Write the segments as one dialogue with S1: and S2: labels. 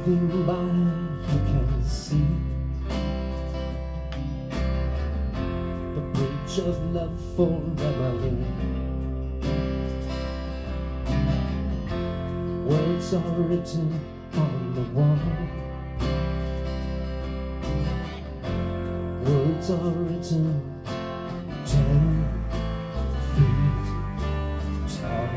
S1: Moving by, you can see the bridge of love forever. Words are written on the wall. Words are written 10 feet tall.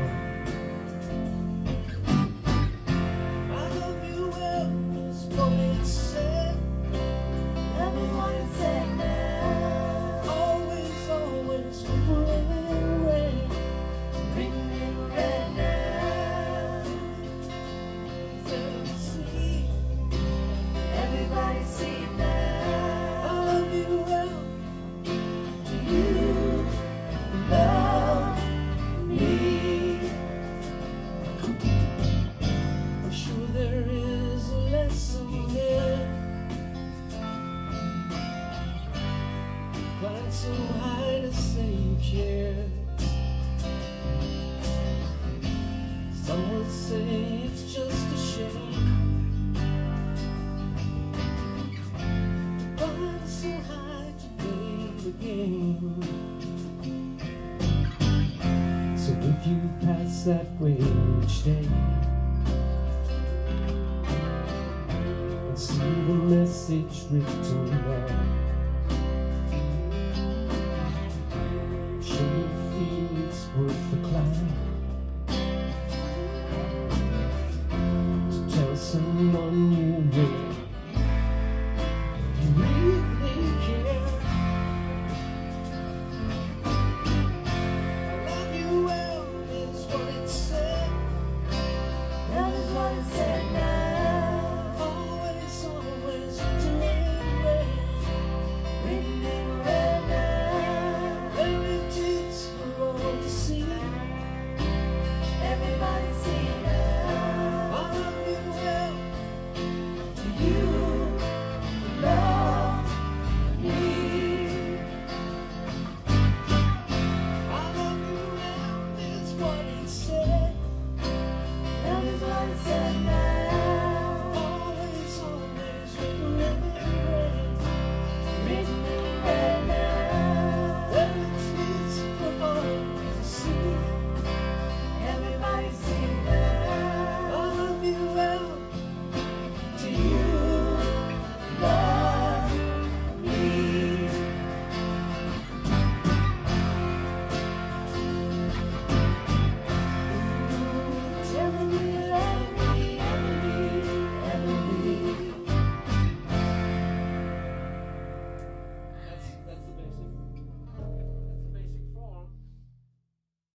S1: I love you well, is what it said.
S2: That is what it said now.
S1: Always, always written in red.
S2: Written in red now.
S1: See,
S2: Everybody see now.
S1: I love you well.
S2: Do you love me?
S1: I'm sure there is a lesson there. Climb so high to save care. Some would say it's just a shame to climb so high to play the game. So if you pass that way each day and see the message written there, sure you feel it's worth the climb to tell someone you really care. I love you well is what it said.
S2: That is what it said now.
S1: Always, always written in red.
S2: Written in red now.
S1: And it is for all to see.
S2: Everybody see now.
S1: I love you well.
S2: Do you love me?
S1: I love you well is what it said.
S2: That is what it said now.